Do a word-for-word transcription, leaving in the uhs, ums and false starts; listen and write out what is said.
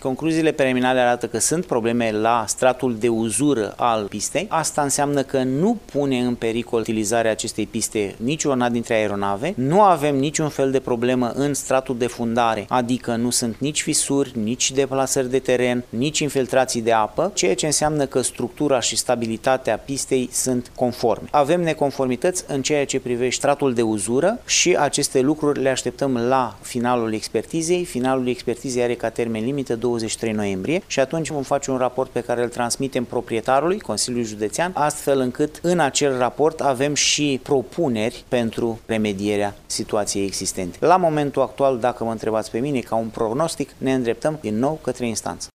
Concluziile preliminare arată că sunt probleme la stratul de uzură al pistei. Asta înseamnă că nu pune în pericol utilizarea acestei piste niciuna dintre aeronave. Nu avem niciun fel de problemă în stratul de fundare, adică nu sunt nici fisuri, nici deplasări de teren, nici infiltrații de apă, ceea ce înseamnă că structura și stabilitatea pistei sunt conforme. Avem neconformități în ceea ce privește stratul de uzură și aceste lucruri le așteptăm la finalul expertizei. Finalul expertizei are ca termen limită douăzeci și trei noiembrie și atunci vom face un raport pe care îl transmitem proprietarului, Consiliului Județean, astfel încât în acel raport avem și propuneri pentru remedierea situației existente. La momentul actual, dacă mă întrebați pe mine, ca un prognostic, ne îndreptăm din nou către instanță.